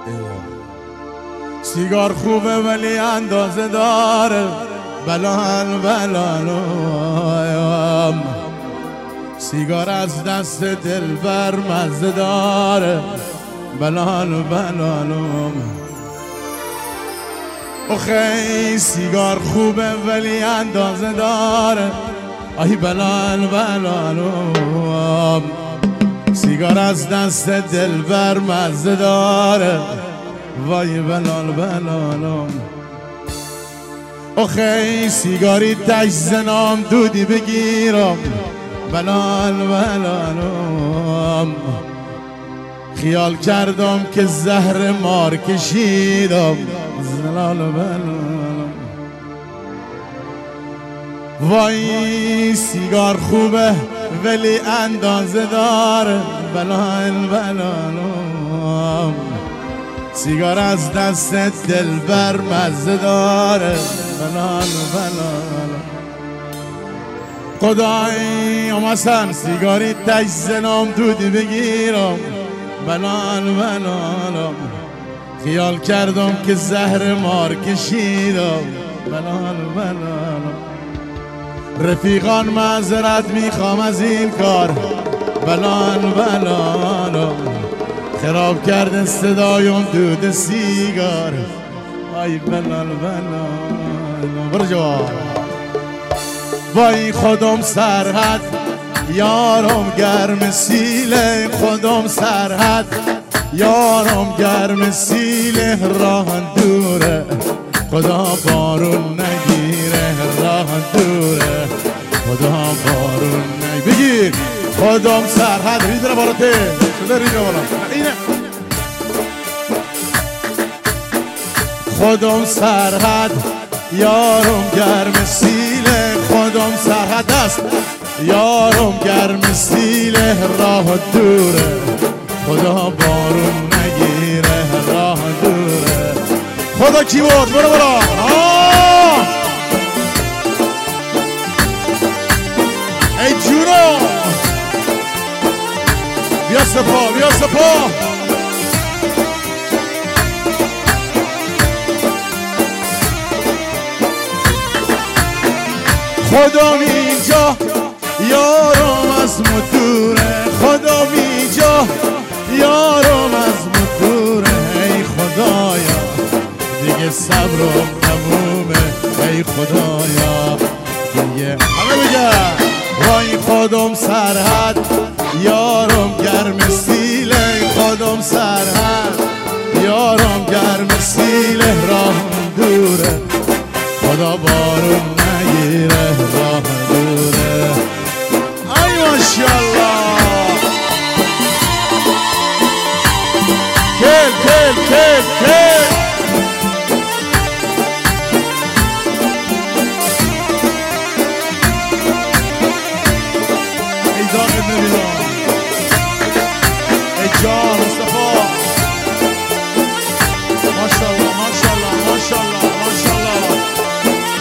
سیگار خوبه ولی اندازه داره، بلال بلالم. سیگار از دست دلبر مزه داره، بلال بلالم. آخه سیگار خوبه ولی اندازه داره، آی بلال بلالم. سیگار از دست دلبر مزه داره، وای بلال بلالم. آخه سیگاری تش زنام دودی بگیرم، بلال بلالم. خیال کردم که زهر مار کشیدم، بلال بلالم. وای سیگار خوبه ولی اندازه داره، بلال بلالم. سیگار از دست دلبر مزه داره، بلال بلالم. خدای اومسن سیگاری تش زنام دودی بگیرم، بلال بلالم. خیال کردم که زهر مار کشیدم، بلال بلالم. رفیقان معذرت میخوام از این کار، بلال بلالم. خراب کرده صدایم دود سیگار، آی بلال بلالم. برو جواب. وای خودم سرحد یارم گرم سیله، خودم سرحد یارم گرم سیله. راه دوره خدا بارون نگیره، راه دوره خدا بارون نگیره. بگیر خودم سرحد ریدره بالاته شده ریدره بالا اینه. خودم سرحد یارم گرم سیله، خودم سرحد است یارم گرم سیله. راه دوره خدا بارون نگیره، راه دوره خدا. کی بود؟ برو برو. ای جونو بیا سپا بیا سپا. خودم اینجا یارم از مدوره، خودم اینجا یارم از مدوره. ای خدایا دیگه صبرم تمومه، ای خدایا دیگه. همه بگن وای خودم سرحد یارم گرم سیله، خودم سرحد یارم گرم سیله. راه دوره خدا بارون نگیره،